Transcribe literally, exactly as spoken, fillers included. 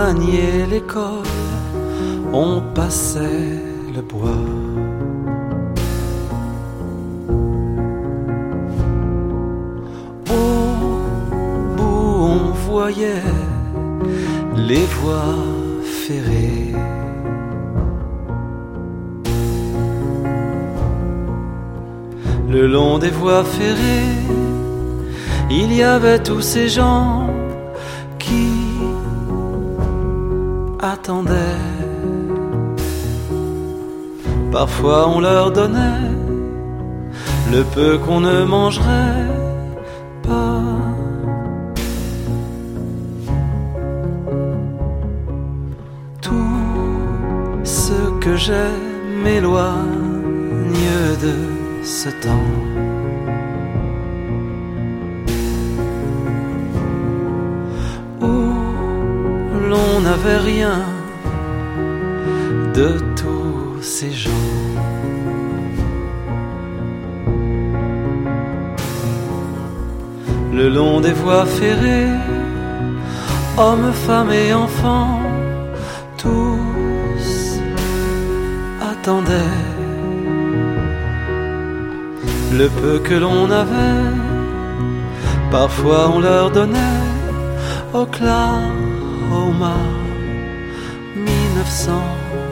maniait l'école, on passait le bois. Au bout on voyait les voies ferrées. Le long des voies ferrées, il y avait tous ces gens qui attendaient. Parfois on leur donnait le peu qu'on ne mangerait pas. Tout ce que j'aime m'éloigne de ce temps. Où l'on n'avait rien de tous ces gens. Le long des voies ferrées, hommes, femmes et enfants, tous attendaient le peu que l'on avait. Parfois on leur donnait Oklahoma mille neuf cent